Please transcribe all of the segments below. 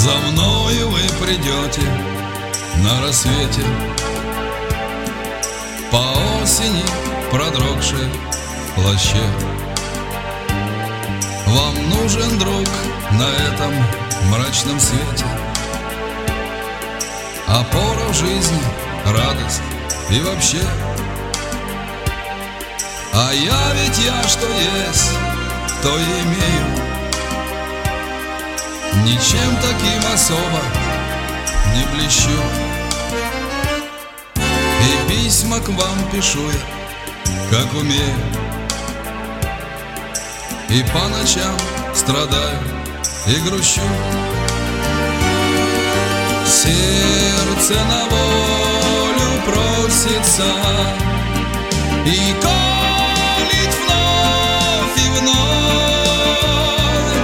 За мною вы придете на рассвете, по осени продрогшей в плаще. Вам нужен друг на этом мрачном свете, опора в жизни, радость и вообще. А я ведь что есть, то и имею. Ничем таким особо не блещу, и письма к вам пишу я, как умею. И по ночам страдаю и грущу. Сердце на волю просится и колит вновь и вновь.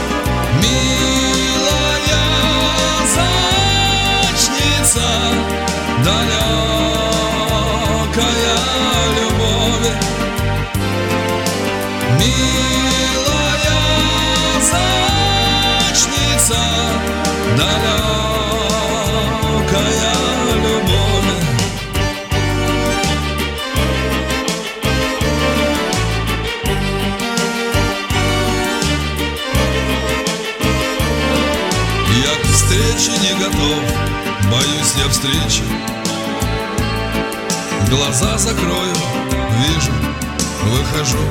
Милая зачница, далекая любовь. Милая зачница, далекая любовь. Я к встрече не готов, боюсь я встречи. Глаза закрою, вижу, выхожу.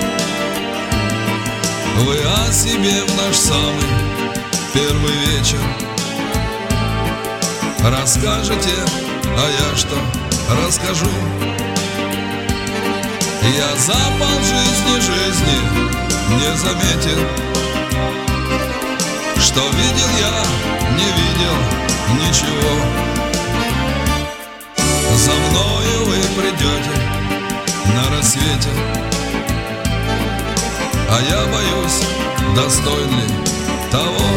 Вы о себе в наш самый первый вечер расскажете, а я что расскажу? Я за полжизни не заметил, что видел я, не видел ничего. За мною вы придете на рассвете, а я боюсь, достоин ли того.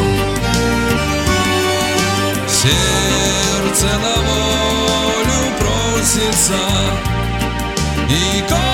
Сердце на волю просится и